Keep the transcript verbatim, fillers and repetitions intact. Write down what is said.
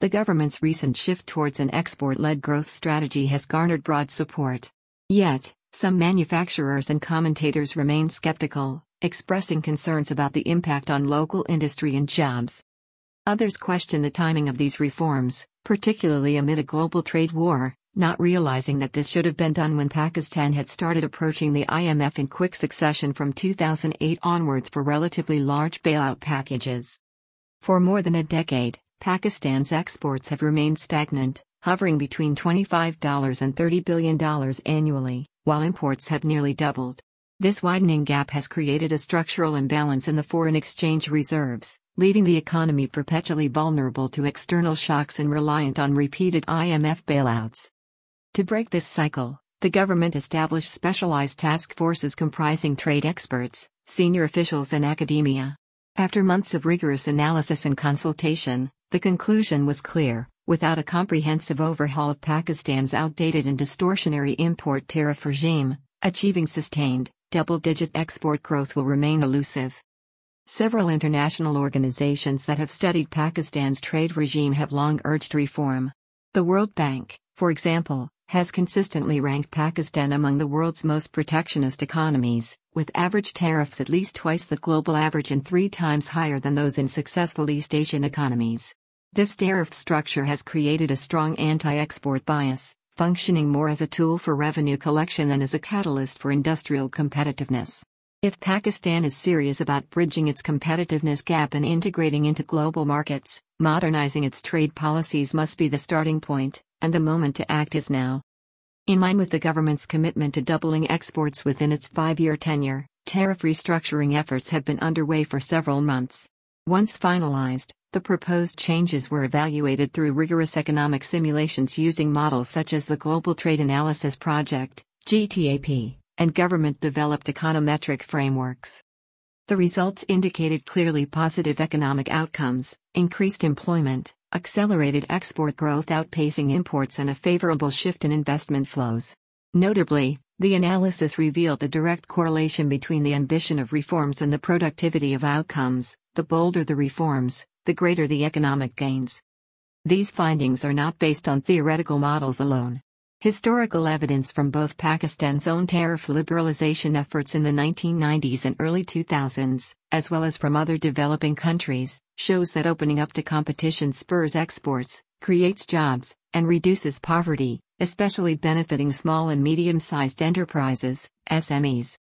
The government's recent shift towards an export-led growth strategy has garnered broad support. Yet, some manufacturers and commentators remain skeptical, expressing concerns about the impact on local industry and jobs. Others question the timing of these reforms, particularly amid a global trade war, not realizing that this should have been done when Pakistan had started approaching the I M F in quick succession from two thousand eight onwards for relatively large bailout packages. For more than a decade, Pakistan's exports have remained stagnant, hovering between twenty-five and thirty billion dollars annually, while imports have nearly doubled. This widening gap has created a structural imbalance in the foreign exchange reserves, leaving the economy perpetually vulnerable to external shocks and reliant on repeated I M F bailouts. To break this cycle, the government established specialized task forces comprising trade experts, senior officials and academia. After months of rigorous analysis and consultation, the conclusion was clear: without a comprehensive overhaul of Pakistan's outdated and distortionary import tariff regime, achieving sustained, double-digit export growth will remain elusive. Several international organizations that have studied Pakistan's trade regime have long urged reform. The World Bank, for example, has consistently ranked Pakistan among the world's most protectionist economies, with average tariffs at least twice the global average and three times higher than those in successful East Asian economies. This tariff structure has created a strong anti-export bias, functioning more as a tool for revenue collection than as a catalyst for industrial competitiveness. If Pakistan is serious about bridging its competitiveness gap and integrating into global markets, modernizing its trade policies must be the starting point, and the moment to act is now. In line with the government's commitment to doubling exports within its five-year tenure, tariff restructuring efforts have been underway for several months. Once finalized, the proposed changes were evaluated through rigorous economic simulations using models such as the Global Trade Analysis Project, G T A P, and government-developed econometric frameworks. The results indicated clearly positive economic outcomes: increased employment, accelerated export growth outpacing imports, and a favorable shift in investment flows. Notably, the analysis revealed a direct correlation between the ambition of reforms and the productivity of outcomes. The bolder the reforms, the greater the economic gains. These findings are not based on theoretical models alone. Historical evidence from both Pakistan's own tariff liberalization efforts in the nineteen nineties and early two thousands, as well as from other developing countries, shows that opening up to competition spurs exports, creates jobs, and reduces poverty, especially benefiting small and medium-sized enterprises, S M Es.